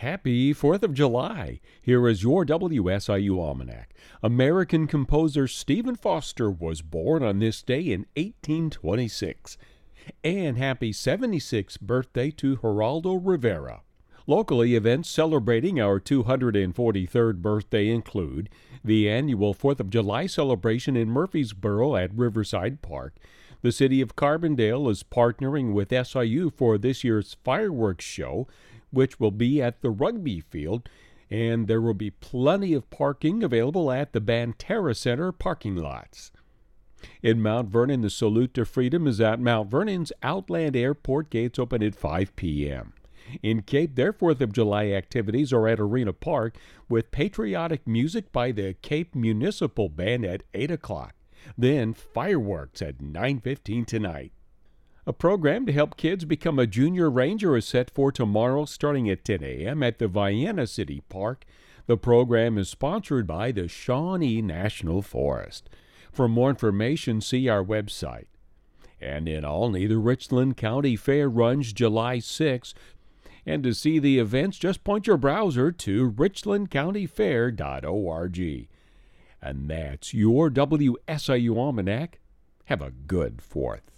Happy 4th of July. Here is your WSIU Almanac. American composer Stephen Foster was born on this day in 1826. And happy 76th birthday to Geraldo Rivera. Locally, events celebrating our 243rd birthday include the annual 4th of July celebration in Murfreesboro at Riverside Park. The city of Carbondale is partnering with SIU for this year's fireworks show, which will be at the rugby field, and there will be plenty of parking available at the Banterra Center parking lots. In Mount Vernon, the Salute to Freedom is at Mount Vernon's Outland Airport. Gates open at 5 p.m. In Cape, their 4th of July activities are at Arena Park with patriotic music by the Cape Municipal Band at 8 o'clock. Then fireworks at 9:15 tonight. A program to help kids become a junior ranger is set for tomorrow starting at 10 a.m. at the Vienna City Park. The program is sponsored by the Shawnee National Forest. For more information, see our website. And in Olney, the Richland County Fair runs July 6th. And to see the events, just point your browser to richlandcountyfair.org. And that's your WSIU Almanac. Have a good 4th.